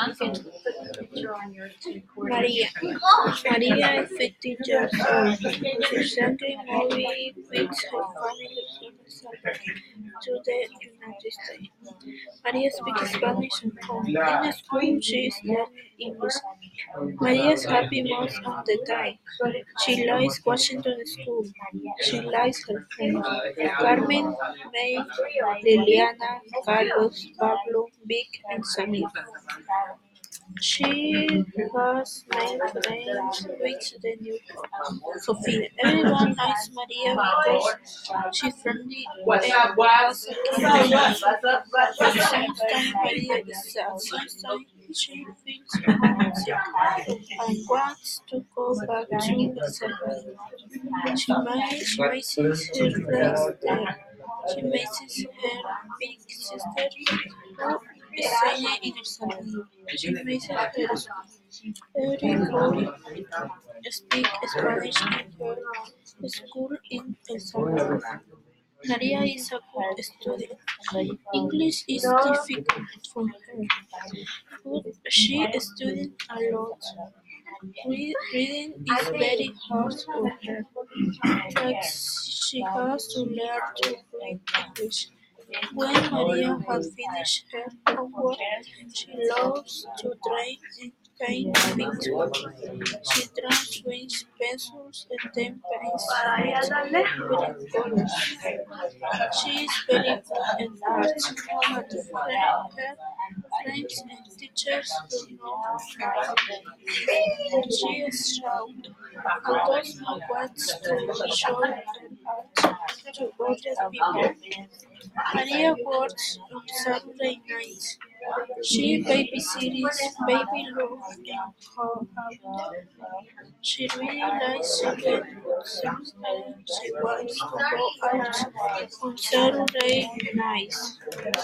Maria. Maria is 15 years old. Recently moved with her family from El Salvador to the United States. Maria speaks Spanish at home. In school, she is learning English. Maria is happy most of the time. She likes Washington School. She likes her friends. Carmen, May, Liliana, Carlos, Pablo, Vic, and Samir. She has made friends with the new Sofia. Everyone likes Maria because she's friendly and has a kind sometimes Maria is sad. Sometimes she feels homesick and wants to go back to El Salvador. She misses her friends there. She misses her big sister who is staying in El Salvador. She misses her school. Everybody speaks Spanish in her school in El Salvador. Maria is a good student. English is difficult for her, but she studies a lot. Reading is very hard for her, but she has to learn to read English. When Maria has finished her homework, she loves to draw and paint pictures. She draws with pencils and then paints with colors. She is very good in art, but her friends and teachers do not like her. She is shy and does not want to show her art to other people. Maria works on Saturday nights. She babysits Baby Love and Howl. She really likes children, but sometimes she wants to go out on Saturday nights.